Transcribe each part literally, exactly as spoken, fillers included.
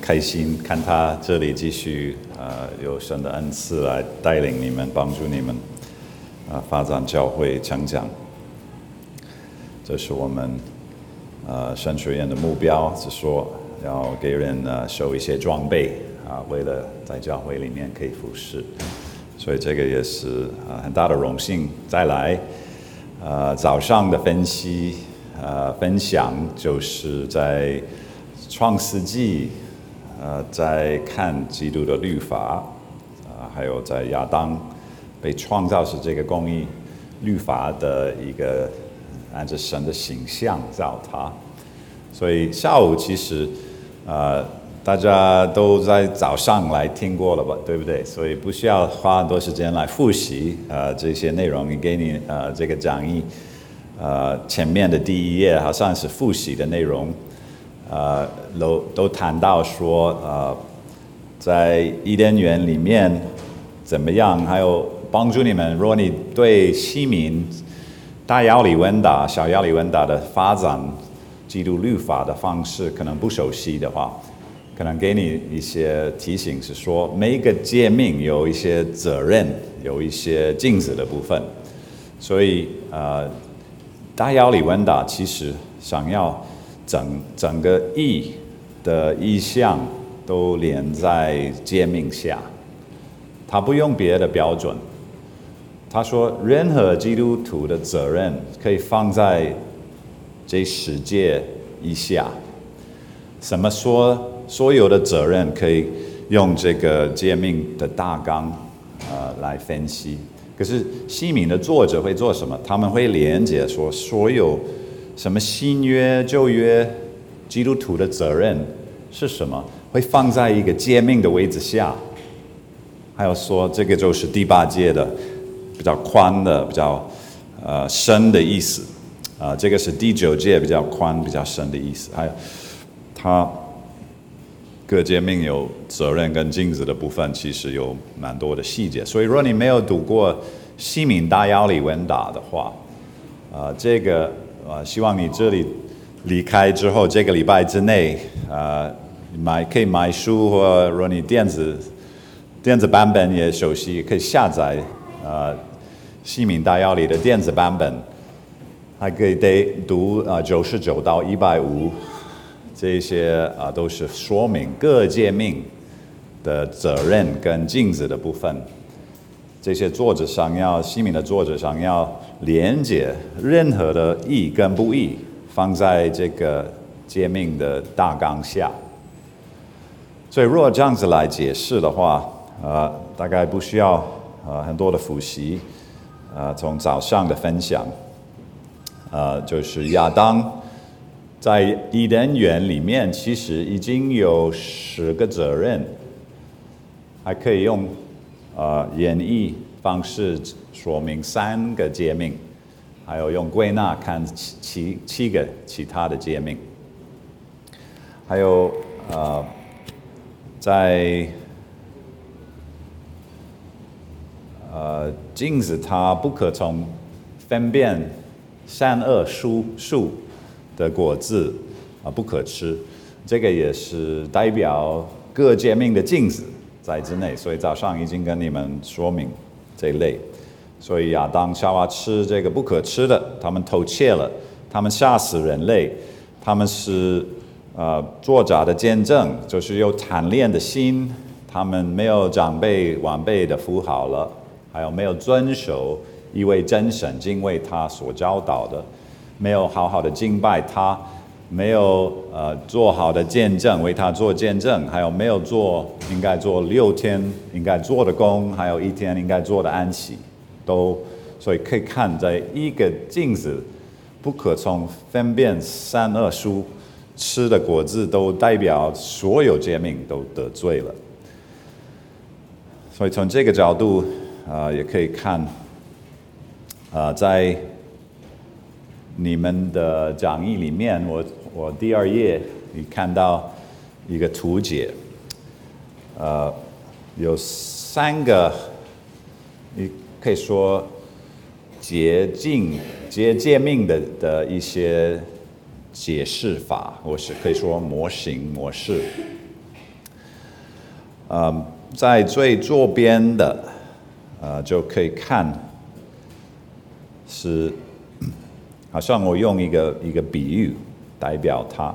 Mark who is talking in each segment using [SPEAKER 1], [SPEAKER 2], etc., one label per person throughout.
[SPEAKER 1] 开心看他这里继续呃有神的恩赐来带领你们，帮助你们啊、呃、发展教会成长。这是我们呃神学院的目标，是说要给人呃收一些装备啊、呃，为了在教会里面可以服侍。所以这个也是啊、呃、很大的荣幸。再来，呃早上的分析呃分享就是在创世纪。呃，在看基督的律法，啊、呃，还有在亚当被创造时这个公义律法的一个按照神的形象造他，所以下午其实呃大家都在早上来听过了吧，对不对？所以不需要花很多时间来复习呃这些内容。给你呃这个讲义呃前面的第一页好像是复习的内容。呃，都都谈到说，呃，在伊甸园里面怎么样，还有帮助你们。如果你对西敏大亚里文达、小亚里文达的发展基督律法的方式可能不熟悉的话，可能给你一些提醒，是说每一个诫命有一些责任，有一些禁止的部分。所以，呃，大亚里文达其实想要。整整个义的意象都连在诫命下，他不用别的标准。他说，任何基督徒的责任可以放在这十诫以下。什么说所有的责任可以用这个诫命的大纲呃来分析？可是西敏的作者会做什么？他们会连结说所有。什么新约、旧约，基督徒的责任是什么？会放在一个诫命的位置下。还有说，这个就是第八诫的比较宽的、比较呃深的意思。啊、呃，这个是第九诫比较宽、比较深的意思。还有，它各诫命有责任跟禁止的部分，其实有蛮多的细节。所以，如果你没有读过西敏大亚里文达的话，啊、呃，这个。呃，希望你这里离开之后，这个礼拜之内，呃，买可以买书，或如果你电子电子版本也熟悉，可以下载呃西敏大要理的电子版本，还可以得读啊九十九到一百五，这些啊、呃、都是说明各诫命的责任跟禁止的部分。这些作者想要，西敏的作者想要连结任何的义跟不义，放在这个诫命的大纲下。所以，如果这样子来解释的话，呃，大概不需要呃很多的复习，呃，从早上的分享，呃，就是亚当在伊甸园里面，其实已经有十个责任，还可以用。呃，演绎方式说明三个诫命，还有用归纳看七七七个其他的诫命，还有呃，在呃禁止它不可从分辨善恶树树的果子啊、呃、不可吃，这个也是代表各诫命的禁止。在之内，所以早上已经跟你们说明这一类。所以亚当夏娃吃这个不可吃的，他们偷窃了，他们杀死人类，他们是呃作假的见证，就是有贪恋的心，他们没有长辈晚辈的扶好了，还有没有遵守一位真神敬畏他所教导的，没有好好的敬拜他。没有呃做好的见证，为他做见证，还有没有做应该做六天应该做的工，还有一天应该做的安息，都所以可以看在一个禁止不可从分辨善恶树吃的果子，都代表所有诫命都得罪了。所以从这个角度啊、呃，也可以看啊、呃，在你们的讲义里面，我。我第二页，你看到一个图解，呃，有三个，你可以说捷径、捷诫命的的一些解释法，或是可以说模型模式。 呃，在最左边的，呃，就可以看是，好像我用一个一个比喻代表它。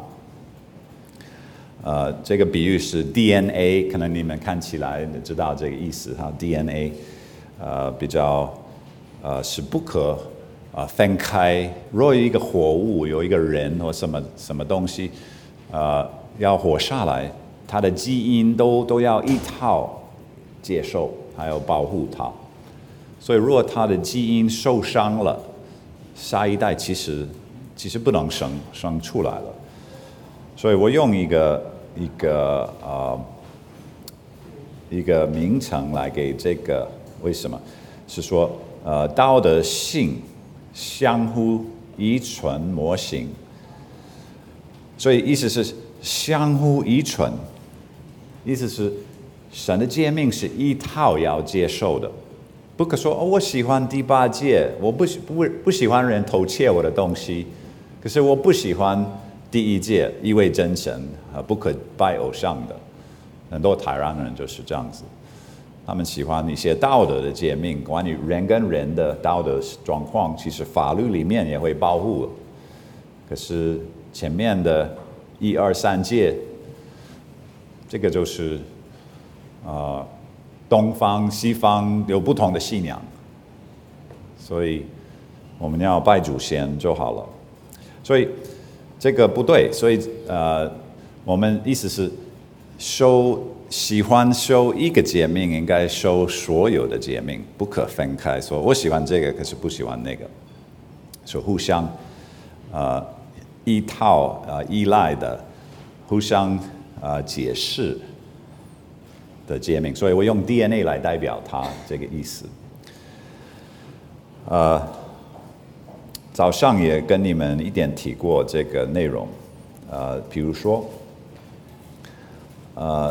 [SPEAKER 1] 呃，这个比喻是 D N A， 可能你们看起来知道这个意思哈。D N A， 呃，比较呃是不可呃分开。若有一个活物，有一个人或什么什么东西，呃，要活下来，它的基因都都要一套接受，还有保护它。所以，如果它的基因受伤了，下一代其实其实不能生生出来了。所以我用一个一个呃一个名称来给这个，为什么？是说呃道德性相互依存模型。所以意思是相互依存，意思是神的诫命是一套要接受的，不可说哦，我喜欢第八诫，我不不不喜欢人偷窃我的东西，可是我不喜欢第一诫一位真神啊，不可拜偶像的。很多台湾人就是这样子，他们喜欢一些道德的诫命，关于人跟人的道德状况，其实法律里面也会保护。可是前面的一二三诫，这个就是呃东方西方有不同的信仰，所以我们要拜祖先就好了。所以这个不对，所以呃，我们意思是修喜欢修一个诫命，应该修所有的诫命，不可分开。说我喜欢这个，可是不喜欢那个，说互相呃一套呃依赖的，互相呃解释的诫命。所以我用 D N A 来代表它这个意思。呃。早上也跟你们一点提过这个内容，呃，比如说，呃，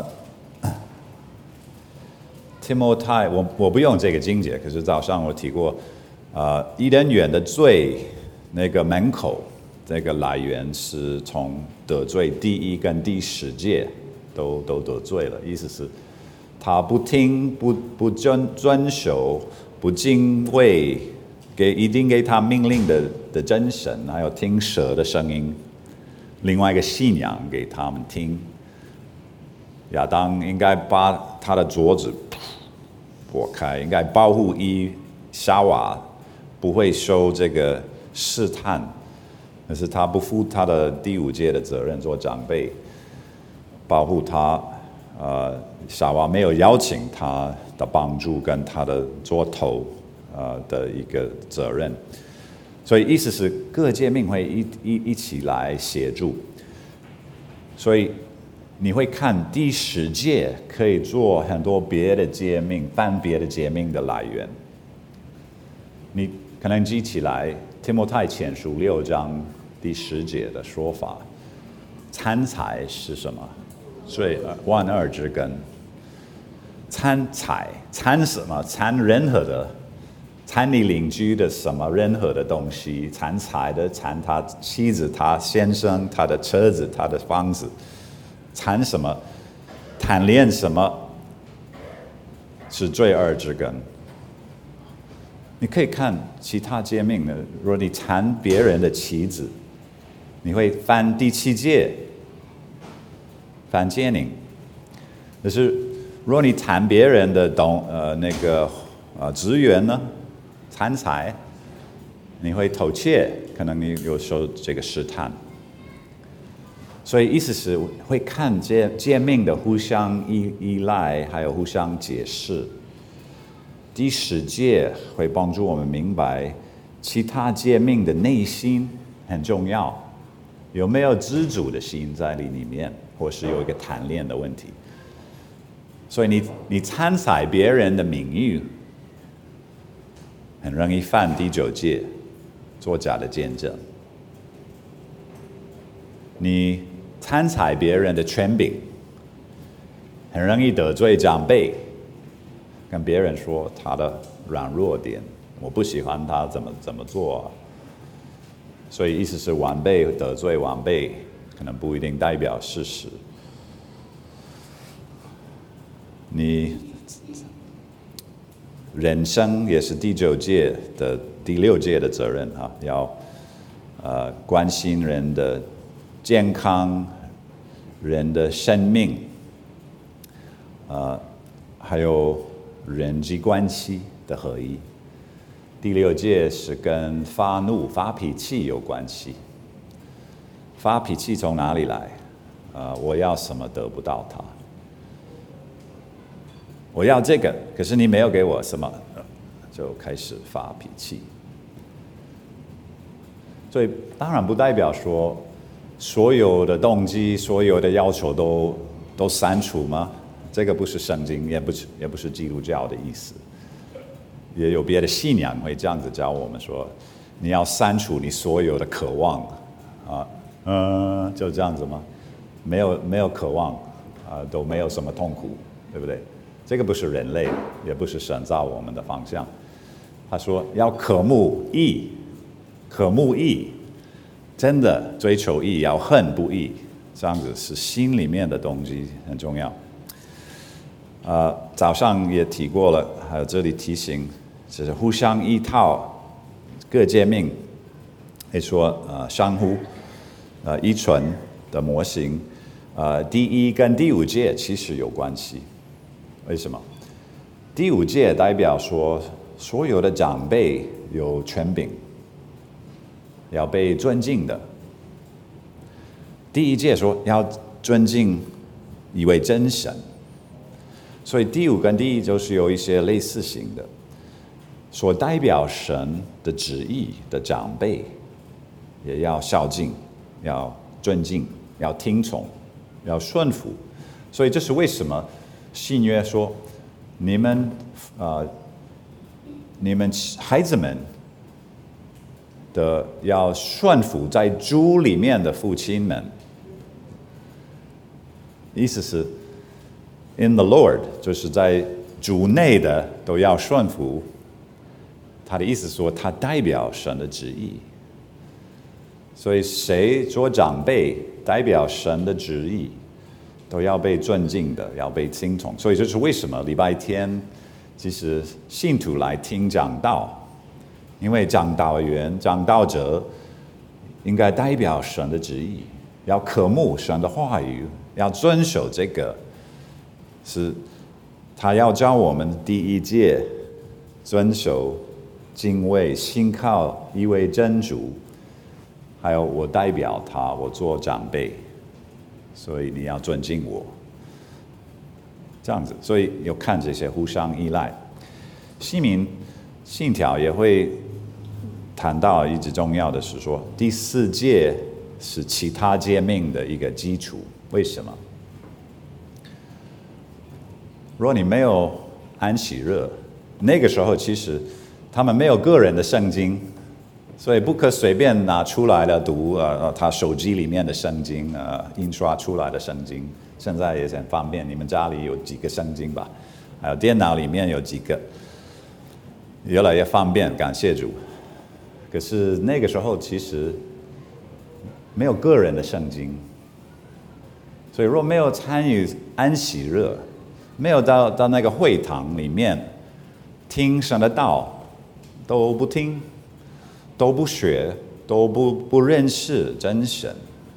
[SPEAKER 1] 提摩太，我我不用这个经节，可是早上我提过，呃，伊甸园的罪那个门口，这个来源是从得罪第一跟第十诫都都得罪了，意思是他不听不不遵遵守不敬畏。给一定给他命令的的真神，还有听蛇的声音，另外一个信仰给他们听。亚当应该把他的桌子拨开，应该保护伊夏娃不会受这个试探，可是他不负他的第五诫的责任，做长辈保护他。呃，夏娃没有邀请他的帮助跟他的做头。呃的一个责任，所以意思是各诫命会一一一起来协助，所以你会看第十诫可以做很多别的诫命，犯别的诫命的来源。你可能记起来提摩太前书六章第十节的说法，贪财是什么？罪万恶之根。贪财，贪什么？贪任何的。贪你邻居的什么任何的东西，贪财的，贪他妻子、他先生、他的车子、他的房子，贪什么？贪恋什么？是罪恶之根。你可以看其他诫命的，如果你贪别人的妻子，你会犯第七诫，犯奸淫。可是如果你贪别人的东呃那个呃资源呢？贪财，你会偷窃，可能你有受这个试探，所以意思是会看诫诫命的互相依依赖，还有互相解释。第十诫会帮助我们明白其他诫命的内心很重要，有没有知足的心在里面，或是有一个贪恋的问题。所以你你贪财别人的名誉。很容易犯第九诫，作假的见证。你贪财别人的权柄，很容易得罪长辈，跟别人说他的软弱点，我不喜欢他怎么怎么做、啊。所以意思是晚辈得罪晚辈，可能不一定代表事实。 你人生也是第九届的第六届的责任啊，要呃关心人的健康、人的生命，呃，还有人际关系的合一。第六届是跟发怒、发脾气有关系。发脾气从哪里来？呃，我要什么得不到它？我要这个，可是你没有给我什么，就开始发脾气。所以当然不代表说所有的动机、所有的要求都都删除吗？这个不是圣经，也不是也不是基督教的意思。也有别的信仰会这样子教我们说，你要删除你所有的渴望啊，嗯，就这样子吗？没有没有渴望啊，都没有什么痛苦，对不对？这个不是人类，也不是神造我们的方向。他说要渴慕义，渴慕义，真的追求义，要恨不义，这样子是心里面的动机很重要。呃，早上也提过了，还有这里提醒，就是互相依靠，各诫命，可以说呃相互呃依存的模型，呃第一跟第五诫其实有关系。为什么？第五诫代表说，所有的长辈有权柄，要被尊敬的。第一诫说要尊敬一位真神，所以第五跟第一就是有一些类似性的，所代表神的旨意的长辈，也要孝敬，要尊敬，要听从，要顺服。所以这是为什么新约说，你们呃，你们孩子们的要顺服在主里面的父亲们，意思是 in the Lord， 就是在主内的都要顺服。他的意思说，他代表神的旨意，所以谁做长辈代表神的旨意，都要被尊敬的，要被听从。所以这是为什么礼拜天其实信徒来听讲道，因为讲道员、讲道者应该代表神的旨意，要渴慕神的话语，要遵守这个。是他要教我们第一诫遵守、敬畏、信靠一位真主，还有我代表他，我做长辈，所以你要尊敬我，这样子。所以有看这些互相依赖。西民信条也会谈到一直重要的是说，第四诫是其他诫命的一个基础。为什么？若你没有安息日，那个时候其实他们没有个人的圣经，所以不可随便拿出来的读呃他手机里面的圣经，呃印刷出来的圣经，现在也很方便。你们家里有几个圣经吧？还有电脑里面有几个，越来越方便，感谢主。可是那个时候其实没有个人的圣经，所以若没有参与安息日，没有到到那个会堂里面听神的道，都不听，都不学，都不不认识真神。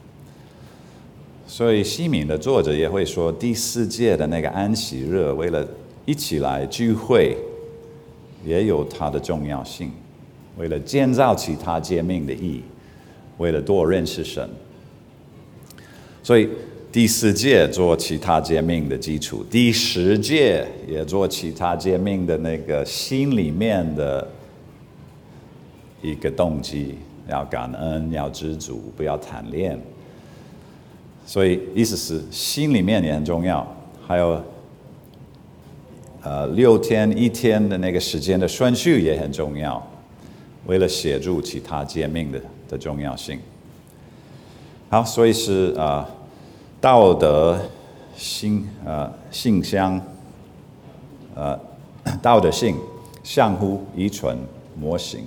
[SPEAKER 1] 所以西敏的作者也会说，第四届的那个安息日，为了一起来聚会，也有它的重要性。为了建造其他诫命的义，为了多认识神，所以第四诫做其他诫命的基础，第十诫也做其他诫命的那个心里面的一个动机，要感恩，要知足，不要贪恋。所以意思是心里面也很重要。还有呃六天一天的那个时间的顺序也很重要，为了协助其他诫命的的重要性。好，所以是呃道德性呃性相呃道德性相互依存模型。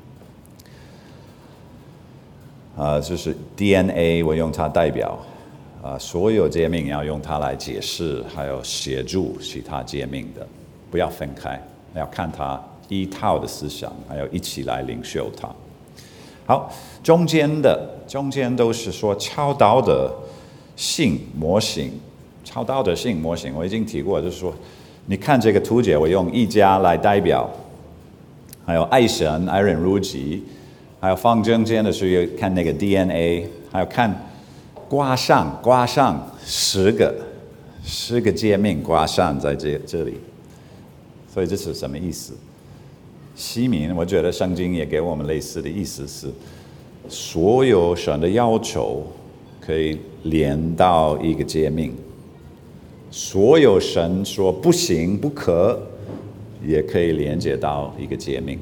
[SPEAKER 1] 呃，就是 D N A， 我用它代表呃，所有诫命要用它来解释，还有协助其他诫命的，不要分开，要看它一套的思想，还有一起来领受它。好，中间的中间都是说超道德性模型，超道德性模型我已经提过，就是说，你看这个图解，我用一家来代表，还有爱神、爱人如己，还有放中间的是看那个 D N A， 还有看挂上挂上十个十个诫命挂上在这这里，所以这是什么意思？西民，我觉得圣经也给我们类似的意思是，所有神的要求可以连到一个诫命，所有神说不行不可，也可以连接到一个诫命。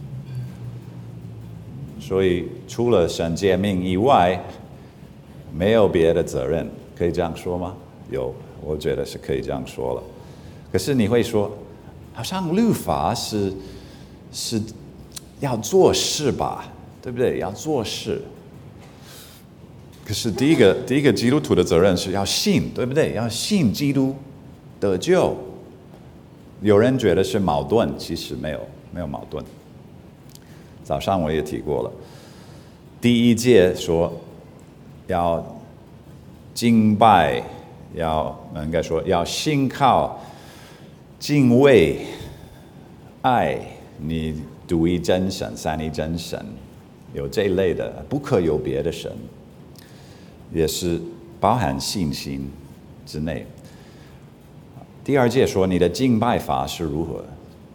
[SPEAKER 1] 所以除了神诫命以外，没有别的责任，可以这样说吗？有，我觉得是可以这样说了。可是你会说，好像律法是是要做事吧，对不对？要做事。可是第一个第一个基督徒的责任是要信，对不对？要信基督得救。有人觉得是矛盾，其实没有没有矛盾。早上我也提过了，第一诫说要敬拜，要应该说要信靠、敬畏、爱你独一真神、三一真神，有这一类的，不可有别的神，也是包含信心之内。第二诫说你的敬拜法是如何？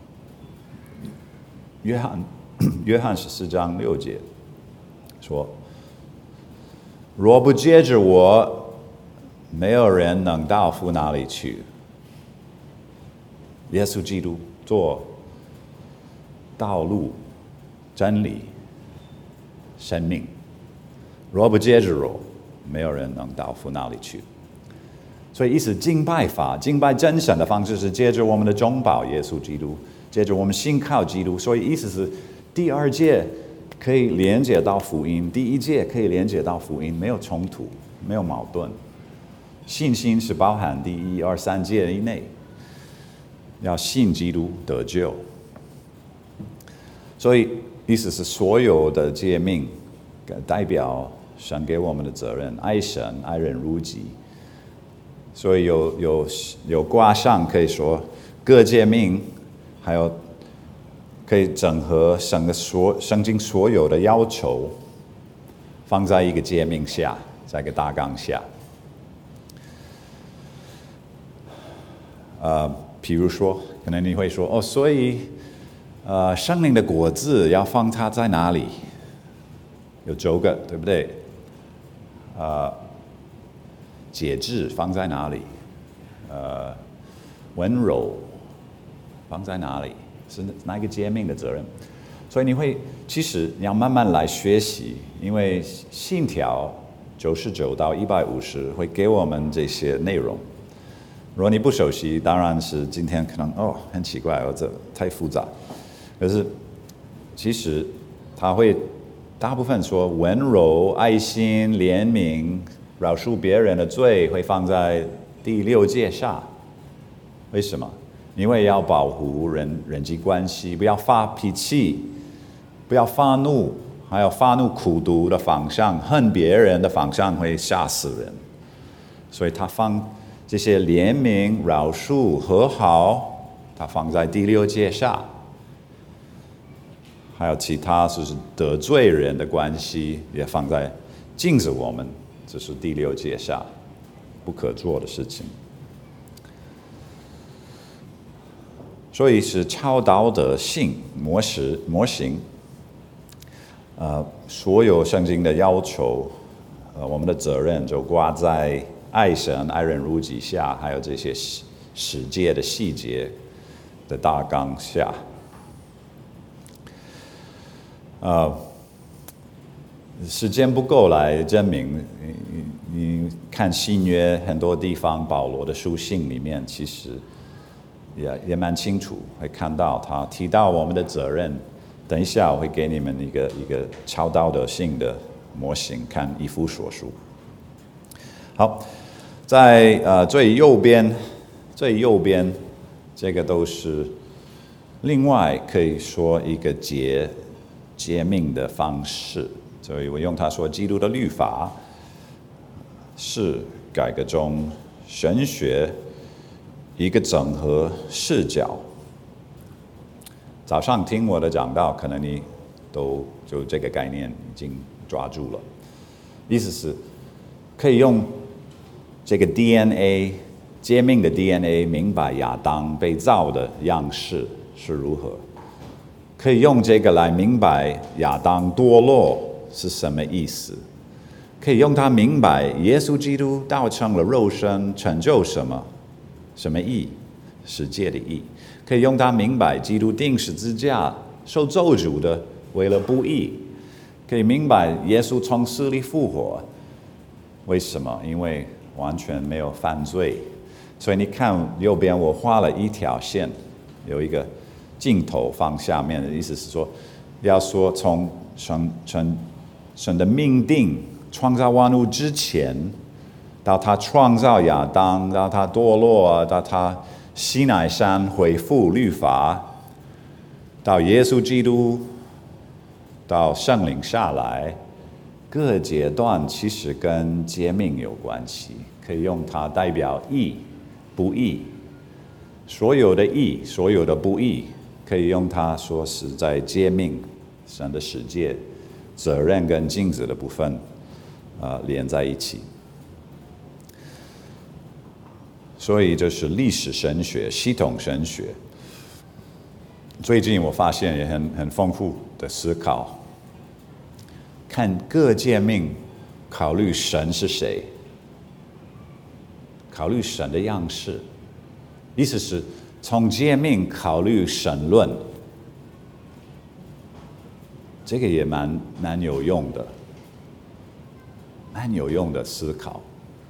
[SPEAKER 1] 约翰约翰十四章六节说，若不借着我，没有人能到父那里去。耶稣基督做道路、真理、生命，若不借着我，没有人能到父那里去。所以意思敬拜法，敬拜真神的方式是借着我们的中保耶稣基督，借着我们信靠基督。所以意思是第二诫可以连接到福音，第一诫可以连接到福音，没有冲突，没有矛盾。信心是包含第一、二、三诫以内，要信基督得救。所以意思是所有的诫命代表神给我们的责任，爱神、爱人如己。所以有有有挂上可以说各诫命，还有可以整合圣所圣经所有的要求，放在一个诫命下，在一个大纲下。呃，比如说，可能你会说，哦，所以，呃，圣灵的果子要放它在哪里？有九个，对不对？呃，节制放在哪里？呃，温柔放在哪里？是哪一个诫命的责任？所以你会，其实你要慢慢来学习，因为信条九十九到一百五十会给我们这些内容。如果你不熟悉，当然是今天可能哦很奇怪，哦这太复杂。可是其实他会大部分说温柔、爱心、怜悯、饶恕别人的罪会放在第六诫下。为什么？因为要保护人人际关系，不要发脾气，不要发怒，还有发怒苦毒的方向，恨别人的方向会吓死人。所以他放这些怜悯、饶恕、和好，他放在第六诫下。还有其他就是得罪人的关系，也放在禁止我们，这是第六诫下不可做的事情。所以是超道德性模式模型，呃，所有圣经的要求，呃，我们的责任就挂在爱神、爱人如己下，还有这些十诫的细节的大纲下。呃，时间不够来证明，你, 你看新约很多地方，保罗的书信里面其实也也蛮清楚，会看到他提到我们的责任。等一下我会给你们一个一个超道德性的模型，看以弗所书。 好，在呃最右边，最右边这个都是另外可以说一个诫诫命的方式，所以我用它说，基督的律法是改革中神学一个整合视角。早上听我的讲道，可能你都就这个概念已经抓住了，意思是可以用这个 D N A 诫命的 D N A 明白亚当被造的样式是如何，可以用这个来明白亚当堕落是什么意思，可以用它明白耶稣基督道成了肉身成就什么，什么义，世界的义，可以用它明白基督钉十字架受咒诅的为了不义，可以明白耶稣从死里复活，为什么？因为完全没有犯罪。所以你看右边我画了一条线，有一个镜头放下面的意思是说，要说从神神神的命定创造万物之前，到他创造亚当，到他堕落，到他西乃山恢复律法，到耶稣基督，到圣灵下来，各阶段其实跟诫命有关系，可以用它代表义不义，所有的义，所有的不义，可以用它说是在诫命神的世界责任跟镜子的部分呃连在一起。所以这是历史神学、系统神学。最近我发现也很很丰富的思考，看各诫命，考虑神是谁，考虑神的样式，意思是从诫命考虑神论，这个也蛮蛮有用的，蛮有用的思考。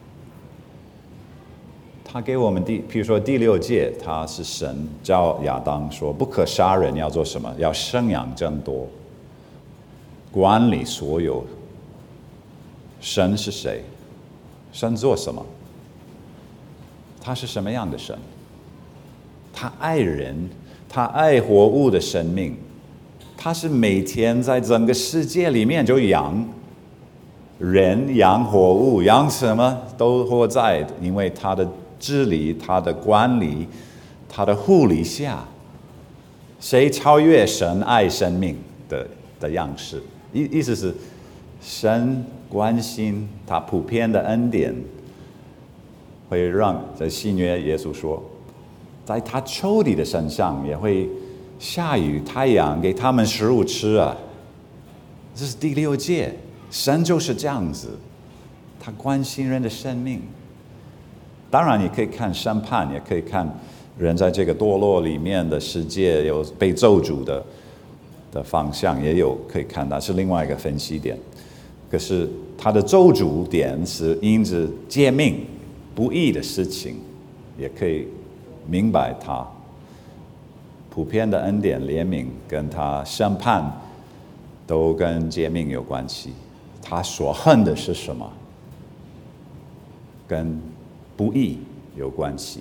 [SPEAKER 1] 他给我们第，譬如说第六诫，他是神教亚当说不可杀人，要做什么？要生养增多，管理所有。神是谁？神做什么？他是什么样的神？他爱人，他爱活物的生命，他是每天在整个世界里面就养人、养活物、养什么都活在，因为他的治理、他的管理、他的护理下，谁超越神爱生命的的样式？意意思是，神关心他普遍的恩典，会让在新约耶稣说，在他仇敌的身上也会下雨太阳，给他们食物吃啊。这是第六诫，神就是这样子，他关心人的生命。当然你可以看审判，也可以看人在这个堕落里面的世界有被咒诅的的方向，也有可以看到，是另外一个分析点。可是他的咒诅点是因着诫命不义的事情，也可以明白他普遍的恩典怜悯跟他审判都跟诫命有关系。他所恨的是什么？跟不义有关系。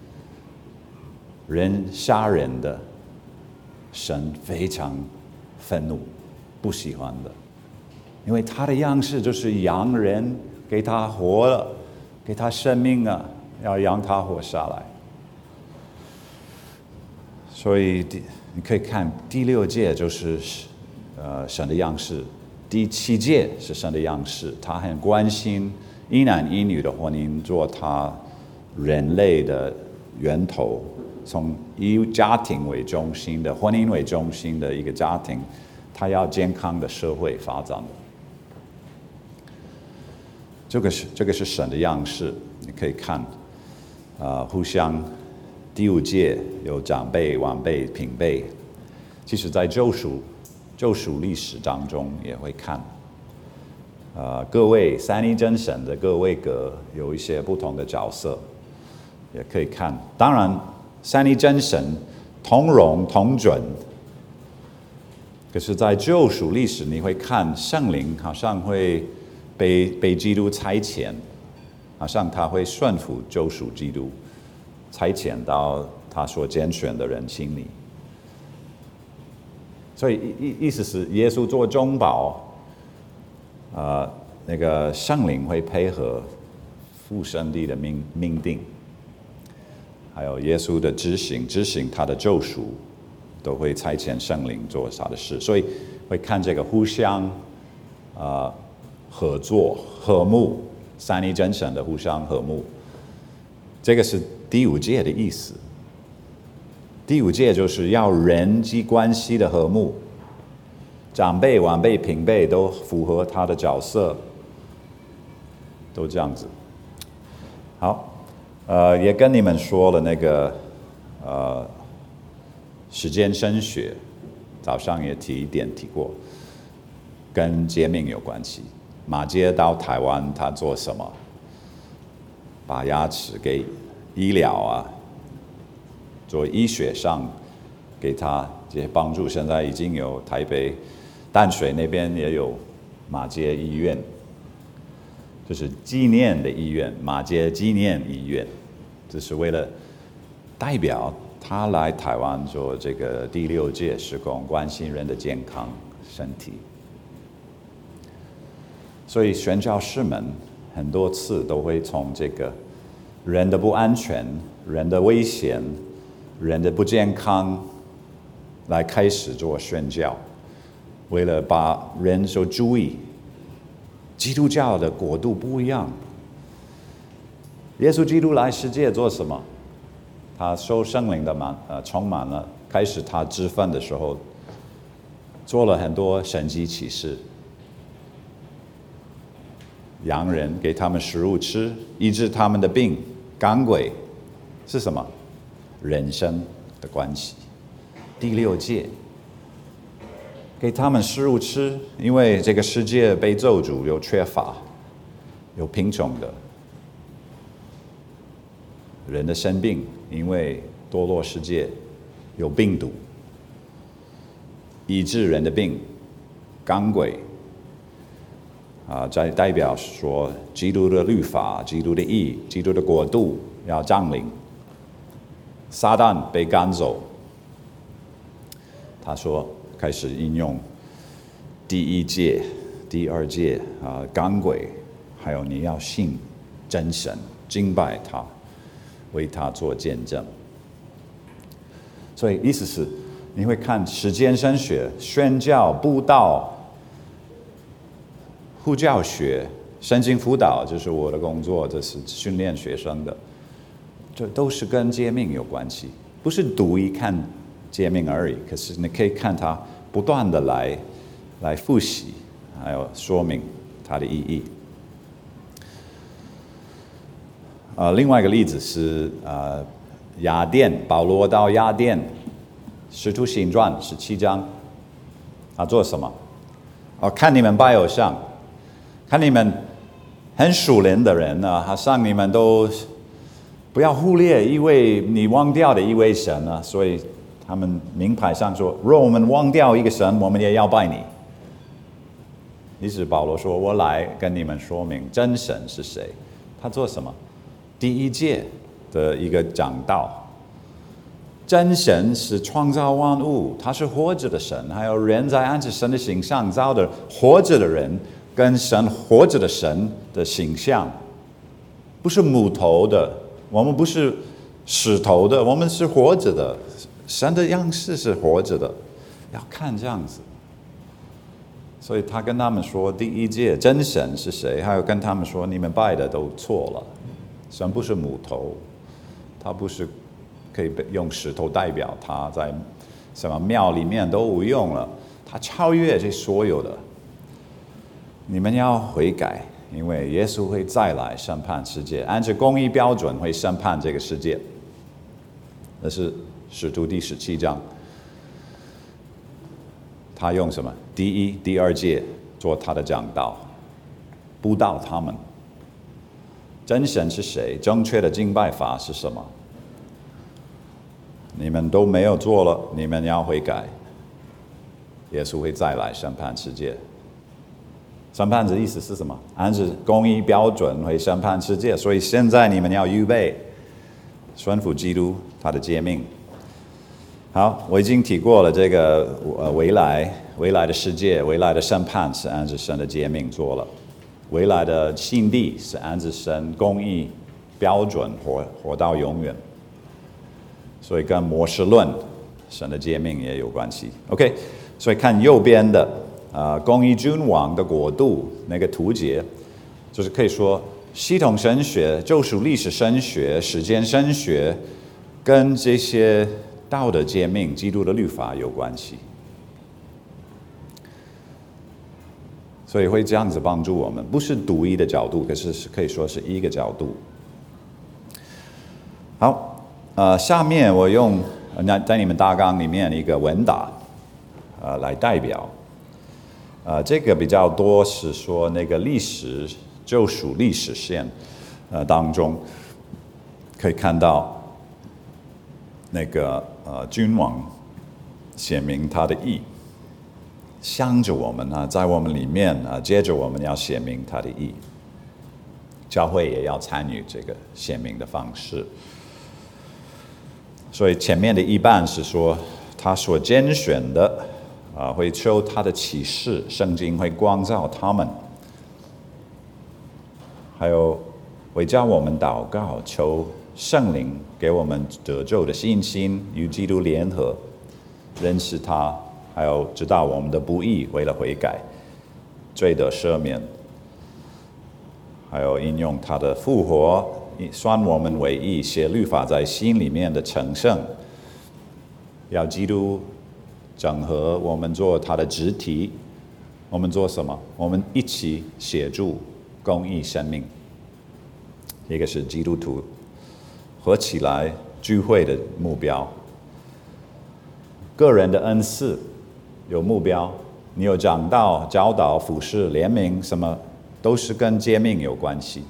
[SPEAKER 1] 人杀人的，神非常愤怒，不喜欢的，因为他的样式就是养人，给他活了，给他生命啊，要让他活下来。所以你可以看第六诫就是呃神的样式，第七诫是神的样式，他很关心一男一女的婚姻做他人类的源头，从以家庭为中心的婚姻为中心的一个家庭，他要健康的社会发展的。这个是这个是神的样式，你可以看，啊、呃，互相第五诫有长辈、晚辈、平辈，其实在救赎救赎历史当中也会看。呃，各位三一真神的各位格有一些不同的角色，也可以看。当然，三一真神同荣同准，可是，在救赎历史，你会看圣灵好像会被被基督差遣， 好像他会顺服救赎基督，差遣到他所拣选的人心里。所以意意思是，耶稣做中保，呃，那个圣灵会配合父上帝的命命定，还有耶稣的执行，执行他的救赎，都会差遣圣灵做他的事。所以会看这个互相呃合作、和睦，三一真神的互相和睦。这个是第五诫的意思。第五诫就是要人际关系的和睦，长辈、晚辈、平辈都符合他的角色，都这样子。好，呃，也跟你们说了那个呃时间升学，早上也提一点提过，跟诫命有关系。马偕到台湾，他做什么？把牙齿给医疗啊。做医学上给他这些帮助，现在已经有台北淡水那边也有马偕医院，就是纪念的医院，马偕纪念医院，这是为了代表他来台湾做这个第六届事工，关心人的健康身体。所以宣教士们很多次都会从这个人的不安全、人的危险、人的不健康来开始做宣教，为了把人所注意，基督教的国度不一样。耶稣基督来世界做什么？他受圣灵的满呃充满了，开始他知分的时候，做了很多神迹奇事，洋人给他们食物吃，医治他们的病，赶鬼是什么？人生的关系。第六诫给他们食物吃，因为这个世界被咒诅，有缺乏，有贫穷的，人的生病，因为堕落世界有病毒，医治人的病，赶鬼啊，在代表说基督的律法、基督的义、基督的国度要降临。撒旦被赶走，他说开始应用第一诫、第二诫啊，赶鬼，还有你要信真神，敬拜他，为他做见证。所以意思是，你会看时间升学、宣教、布道、护教学、圣经辅导，这是我的工作，这是训练学生的。这都是跟诫命有关系，不是读一看诫命而已。可是你可以看它不断的来来复习，还有说明它的意义。呃，另外一个例子是呃雅典，保罗到雅典，使徒行传十七章，他做什么？哦，看你们拜偶像，看你们很属灵的人呢，好像你们都。不要忽略一位你忘掉的一位神啊！所以他们名牌上说：若我们忘掉一个神，我们也要拜你。于是保罗说：我来跟你们说明真神是谁。他做什么？第一诫的一个讲道。真神是创造万物，他是活着的神，还有人在按着神的形象造的活着的人，跟神活着的神的形象，不是木头的。我们不是石头的，我们是活着的，神的样式是活着的，要看这样子。所以他跟他们说，第一诫真神是谁？还有跟他们说，你们拜的都错了，神不是木头，他不是可以用石头代表他，在什么庙里面都无用了，他超越这所有的。你们要悔改。因为耶稣会再来审判世界，按照公义标准会审判这个世界。那是使徒第十七章，他用什么？第一、第二诫做他的讲道，布道他们。真神是谁？正确的敬拜法是什么？你们都没有做了，你们要悔改。耶稣会再来审判世界。 审判的意思是什么？按着公义标准会审判世界，所以现在你们要预备顺服基督他的诫命。好，我已经提过了这个呃未来未来的世界，未来的审判是按着神的诫命做了，未来的新地是按着神公义标准活活到永远，所以跟末世论神的诫命也有关系。OK， 所以看右边的啊、呃，公义君王的国度那个图解，就是可以说系统神学、救赎历史神学、时间神学跟这些道德诫命、基督的律法有关系，所以会这样子帮助我们，不是独一的角度，可是可以说是一个角度。好，呃，下面我用那在你们大纲里面一个问答，呃，来代表，呃，这个比较多是说那个历史救赎历史线，呃当中可以看到那个呃君王写明他的意，向着我们啊，在我们里面啊，接着我们要写明他的意，教会也要参与这个写明的方式。所以前面的一半是说他所拣选的啊，会求他的启示，圣经会光照他们，还有会叫我们祷告，求圣灵给我们得救的信心，与基督联合，认识他，还有知道我们的不义，为了悔改，罪得赦免，还有应用他的复活，算我们为义，写律法在心里面的成圣，要基督整合我们做他的肢体，我们做什么？我们一起协助公益生命。一个是基督徒合起来聚会的目标，个人的恩赐有目标，你有讲道、教导、服事、联名，什么都是跟诫命有关系。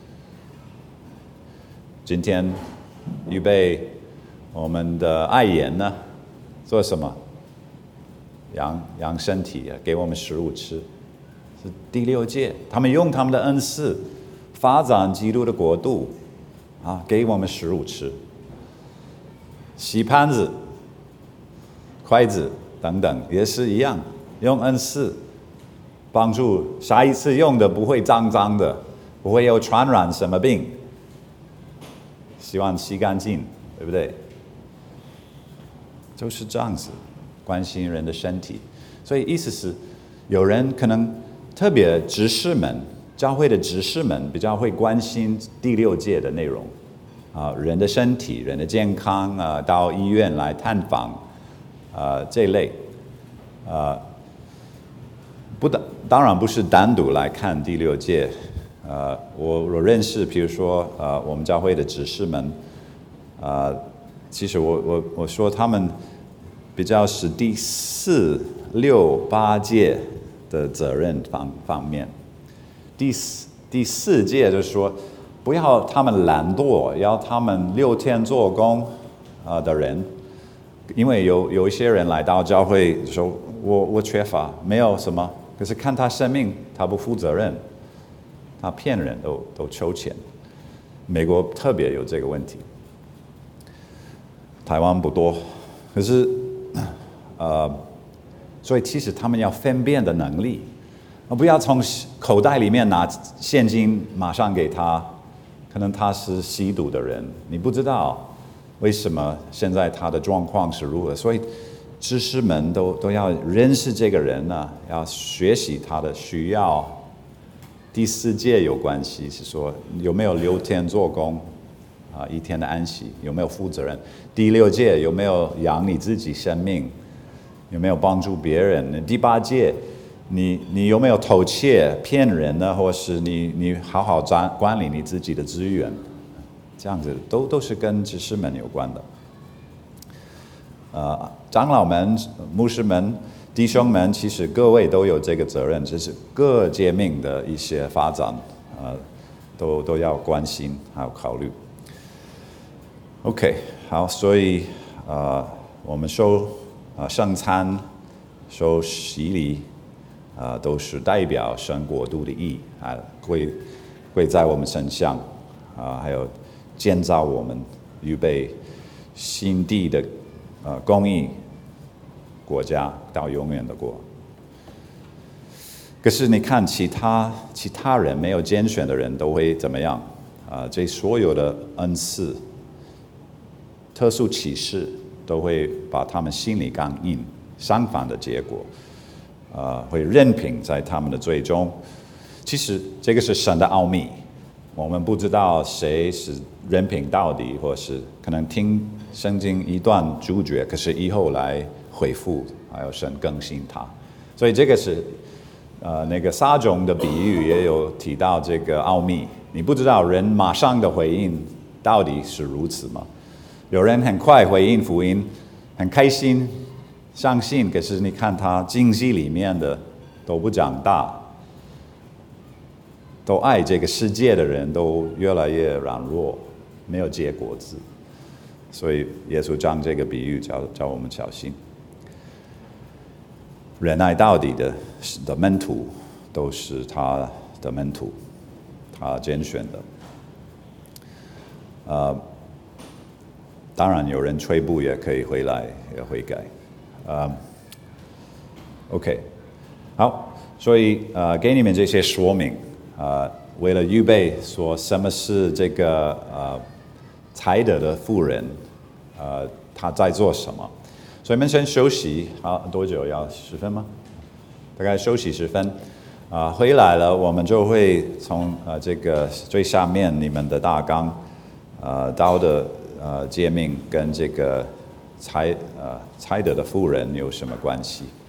[SPEAKER 1] 今天预备我们的爱言呢，做什么？养养身体，给我们食物吃，是第六诫。他们用他们的恩赐发展基督的国度，啊，给我们食物吃。洗盘子、筷子等等也是一样，用恩赐帮助下一次用的不会脏脏的，不会有传染什么病。希望洗干净，对不对？就是这样子，关心人的身体。所以意思是，有人可能特别执事们，教会的执事们比较会关心第六诫的内容，啊，人的身体、人的健康啊，到医院来探访，啊，这类，啊，不当当然不是单独来看第六诫。呃，我我认识，比如说，呃，我们教会的执事们，呃，其实我我我说他们比较是第四、六、八届的责任方方面。第四第四届就是说，不要他们懒惰，要他们六天做工，呃的人，因为有有一些人来到教会说，我我缺乏，没有什么，可是看他生命，他不负责任。他骗人都都抽钱，美国特别有这个问题，台湾不多，可是，呃，所以其实他们要分辨的能力，不要从口袋里面拿现金马上给他，可能他是吸毒的人，你不知道为什么现在他的状况是如何，所以知识们都都要认识这个人呢、啊，要学习他的需要。第四诫有关系，是说有没有六天做工，啊，一天的安息，有没有负责任？第六诫有没有养你自己生命，有没有帮助别人？第八诫，你你有没有偷窃、骗人呢？或是你你好好管管理你自己的资源？这样子都都是跟知识们有关的。呃，长老们、牧师们。弟兄们，其实各位都有这个责任，就是各诫命的一些发展，呃，都都要关心，还有考虑。OK， 好，所以呃，我们收呃圣餐、收洗礼， 啊、呃，都是代表神国度的义啊，会会在我们身上啊、呃，还有建造我们预备新地的呃公义国家到永远的国。可是你看其他其他人没有拣选的人都会怎么样啊、呃？这所有的恩赐、特殊启示都会把他们心里刚硬，相反的结果，呃，会任凭在他们的最终。其实这个是神的奥秘，我们不知道谁是任凭到底，或是可能听圣经一段主角，可是以后来回复，还有神更新他。所以这个是呃那个撒种的比喻也有提到这个奥秘，你不知道人马上的回应到底是如此吗？有人很快回应福音，很开心相信，可是你看他经济里面的都不长大，都爱这个世界的人都越来越软弱，没有结果子。所以耶稣讲这个比喻，叫叫我们小心。忍耐到底的的门徒都是他的门徒，他拣选的。呃，当然有人吹布也可以回来，也悔改。呃 ，OK， 好，所以呃，给你们这些说明，呃，为了预备说什么是这个呃才德的妇人，呃，她在做什么？所以我们先休息，好，多久？要十分吗？大概休息十分，啊、呃，回来了，我们就会从呃这个最下面你们的大纲，呃，道的呃诫命跟这个才呃才德的妇人有什么关系？